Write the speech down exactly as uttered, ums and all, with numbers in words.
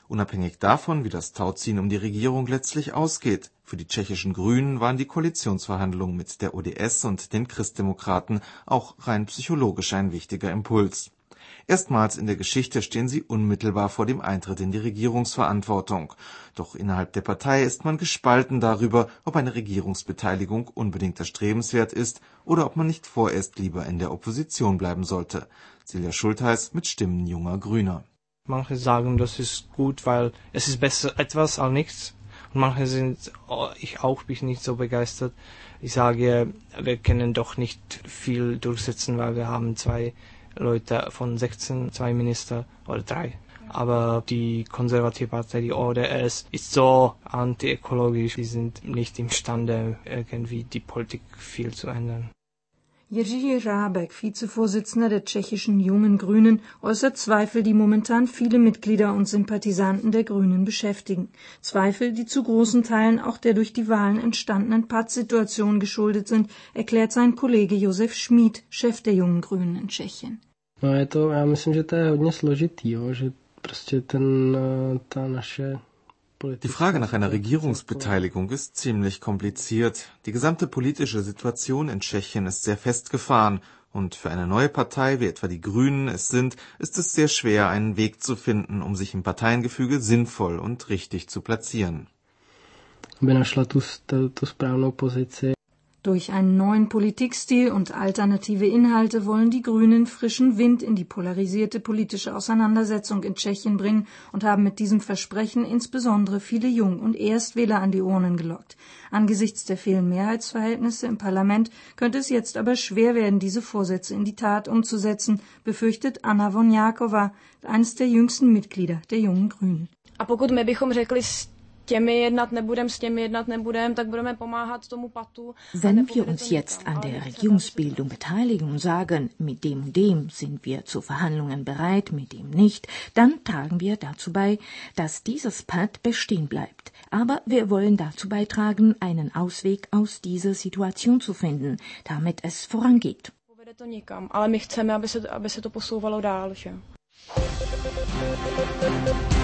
Unabhängig davon, wie das Tauziehen um die Regierung letztlich ausgeht. Für die tschechischen Grünen waren die Koalitionsverhandlungen mit der O D S und den Christdemokraten auch rein psychologisch ein wichtiger Impuls. Erstmals in der Geschichte stehen sie unmittelbar vor dem Eintritt in die Regierungsverantwortung. Doch innerhalb der Partei ist man gespalten darüber, ob eine Regierungsbeteiligung unbedingt erstrebenswert ist oder ob man nicht vorerst lieber in der Opposition bleiben sollte. Silja Schultheis mit Stimmen junger Grüner. Manche sagen, das ist gut, weil es ist besser etwas als nichts. Und manche sind, ich auch bin nicht so begeistert. Ich sage, wir können doch nicht viel durchsetzen, weil wir haben zwei Leute von sechzehn, zwei Minister oder drei. Aber die konservative Partei, die O D S, ist so antiökologisch, die sind nicht imstande, irgendwie die Politik viel zu ändern. Jiří Rábek, Vizevorsitzender der tschechischen Jungen Grünen, äußert Zweifel, die momentan viele Mitglieder und Sympathisanten der Grünen beschäftigen. Zweifel, die zu großen Teilen auch der durch die Wahlen entstandenen Pattsituation geschuldet sind, erklärt sein Kollege Josef Schmid, Chef der Jungen Grünen in Tschechien. No, je to, já myslím, že to je hodně složitý, jo, že prostě ten, ta naše Die Frage nach einer Regierungsbeteiligung ist ziemlich kompliziert. Die gesamte politische Situation in Tschechien ist sehr festgefahren und für eine neue Partei, wie etwa die Grünen es sind, ist es sehr schwer, einen Weg zu finden, um sich im Parteiengefüge sinnvoll und richtig zu platzieren. Aby našla tu, tu, tu správnou pozici. Durch einen neuen Politikstil und alternative Inhalte wollen die Grünen frischen Wind in die polarisierte politische Auseinandersetzung in Tschechien bringen und haben mit diesem Versprechen insbesondere viele Jung- und Erstwähler an die Urnen gelockt. Angesichts der vielen Mehrheitsverhältnisse im Parlament könnte es jetzt aber schwer werden, diese Vorsätze in die Tat umzusetzen, befürchtet Anna Vonjakova, eines der jüngsten Mitglieder der Jungen Grünen. A pokud my bychom řekli těmi jednat nebudem, s těmi jednat nebudem, tak budeme pomáhat tomu patu. Wenn wir uns jetzt an der Regierungsbildung beteiligen und sagen, mit dem und dem sind wir zu Verhandlungen bereit, mit dem nicht, dann tragen wir dazu bei, dass dieses Patt bestehen bleibt. Aber wir wollen dazu beitragen, einen Ausweg aus dieser Situation zu finden, damit es vorangeht. Povede to nikam, ale my chceme, aby se, aby se to posouvalo dál, že?